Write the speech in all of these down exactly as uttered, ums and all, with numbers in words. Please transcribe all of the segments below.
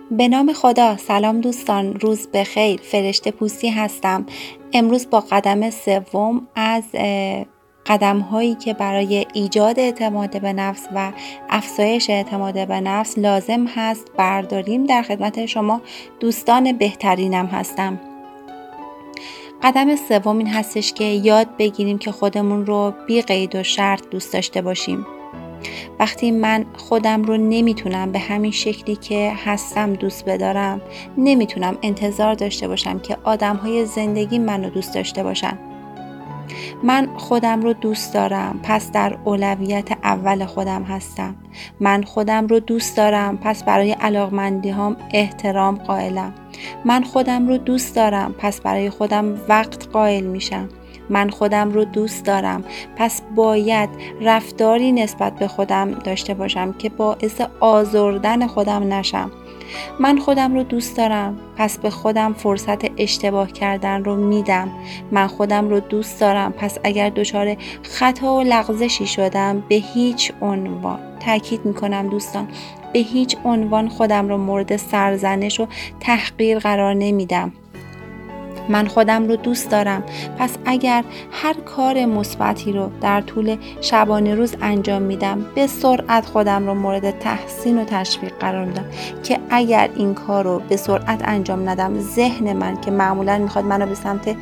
به نام خدا. سلام دوستان، روز بخیر. فرشته پوستی هستم. امروز با قدم سوم از قدم هایی که برای ایجاد اعتماد به نفس و افزایش اعتماد به نفس لازم هست برداریم. در خدمت شما دوستان بهترینم هستم. قدم سوم این هستش که یاد بگیریم که خودمون رو بی قید و شرط دوست داشته باشیم. وقتی من خودم رو نمیتونم به همین شکلی که هستم دوست بدارم، نمیتونم انتظار داشته باشم که آدم‌های زندگی منو دوست داشته باشن. من خودم رو دوست دارم، پس در اولویت اول خودم هستم. من خودم رو دوست دارم، پس برای علاقمندی‌هام احترام قائلم. من خودم رو دوست دارم، پس برای خودم وقت قائل میشم. من خودم رو دوست دارم، پس باید رفتاری نسبت به خودم داشته باشم که باعث آزردن خودم نشم. من خودم رو دوست دارم، پس به خودم فرصت اشتباه کردن رو میدم. من خودم رو دوست دارم، پس اگر دچار خطا و لغزشی شدم به هیچ عنوان، تاکید میکنم دوستان، به هیچ عنوان خودم رو مورد سرزنش و تحقیر قرار نمیدم. من خودم رو دوست دارم، پس اگر هر کار مثبتی رو در طول شبانه روز انجام میدم به سرعت خودم رو مورد تحسین و تشویق قرار میدم که اگر این کار رو به سرعت انجام ندم، ذهن من که معمولا میخواد منو به سمت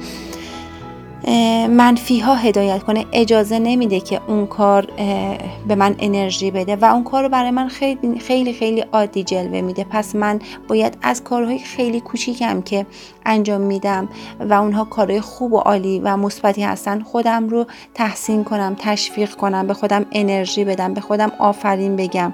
منفی ها هدایت کنه اجازه نمیده که اون کار به من انرژی بده و اون کار رو برای من خیلی خیلی خیلی عادی جلوه میده. پس من باید از کارهای خیلی کوچیکم که انجام میدم و اونها کارهای خوب و عالی و مثبتی هستن خودم رو تحسین کنم، تشویق کنم، به خودم انرژی بدم، به خودم آفرین بگم.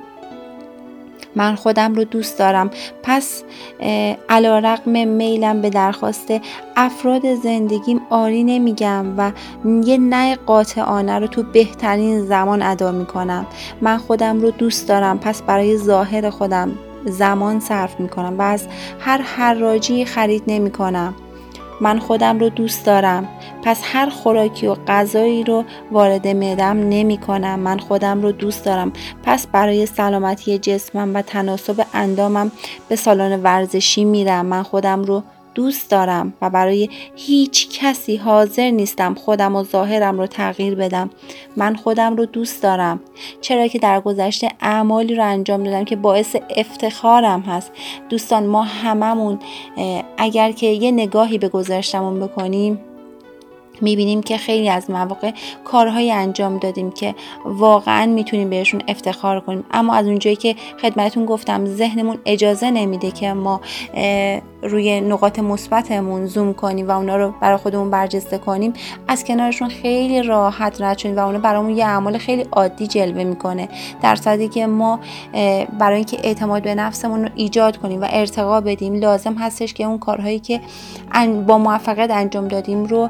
من خودم رو دوست دارم، پس علیرغم میلم به درخواست افراد زندگیم آری نمیگم و یه نه قاطعانه رو تو بهترین زمان ادا میکنم. من خودم رو دوست دارم، پس برای ظاهر خودم زمان صرف میکنم و از هر حراجی خرید نمیکنم. من خودم رو دوست دارم، پس هر خوراکی و غذایی رو وارد معده‌ام نمی کنم. من خودم رو دوست دارم، پس برای سلامتی جسمم و تناسب اندامم به سالن ورزشی میرم. من خودم رو دوست دارم و برای هیچ کسی حاضر نیستم خودم و ظاهرم رو تغییر بدم. من خودم رو دوست دارم، چرا که در گذشته اعمالی رو انجام دادم که باعث افتخارم هست. دوستان، ما هممون اگر که یه نگاهی به گذشتمون بکنیم میبینیم که خیلی از مواقع کارهای انجام دادیم که واقعا میتونیم بهشون افتخار کنیم، اما از اونجایی که خدمتون گفتم ذهنمون اجازه نمیده که ما روی نقاط مثبتمون زوم کنیم و اونا رو برای خودمون برجسته کنیم، از کنارشون خیلی راحت رد شدیم و اونا برامون یه اعمال خیلی عادی جلوه میکنه، در صورتی که ما برای اینکه اعتماد به نفسمون رو ایجاد کنیم و ارتقا بدیم لازم هستش که اون کارهایی که با موفقیت انجام دادیم رو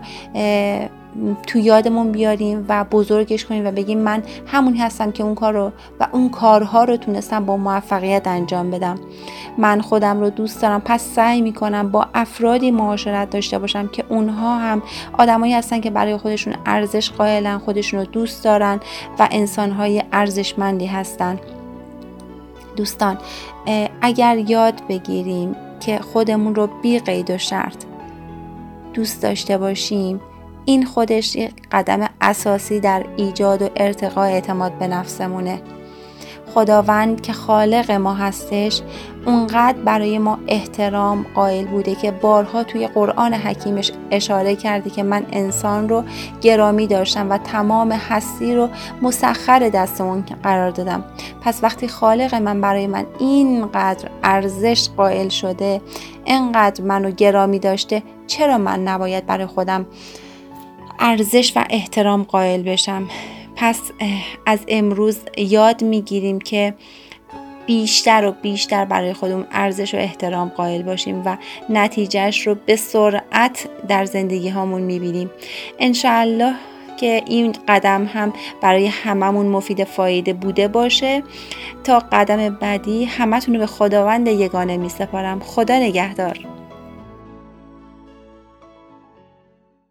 تو یادمون بیاریم و بزرگش کنیم و بگیم من همونی هستم که اون کار رو و اون کارها رو تونستم با موفقیت انجام بدم. من خودم رو دوست دارم، پس سعی میکنم با افرادی معاشرت داشته باشم که اونها هم آدمایی هستن که برای خودشون ارزش قائلن، خودشون رو دوست دارن و انسانهای ارزشمندی هستن. دوستان، اگر یاد بگیریم که خودمون رو بی قید و شرط دوست داشته باشیم، این خودش یک قدم اساسی در ایجاد و ارتقاء اعتماد به نفسمونه. خداوند که خالق ما هستش اونقدر برای ما احترام قائل بوده که بارها توی قرآن حکیمش اشاره کرده که من انسان رو گرامی داشتم و تمام هستی رو مسخر دست اون قرار دادم. پس وقتی خالق من برای من اینقدر ارزش قائل شده، اینقدر منو گرامی داشته، چرا من نباید برای خودم ارزش و احترام قائل بشم؟ پس از امروز یاد میگیریم که بیشتر و بیشتر برای خودمون ارزش و احترام قائل باشیم و نتیجهش رو به سرعت در زندگی هامون میبینیم. انشاءالله که این قدم هم برای هممون مفید فایده بوده باشه. تا قدم بعدی همتون رو به خداوند یگانه میسپارم. خدا نگهدار.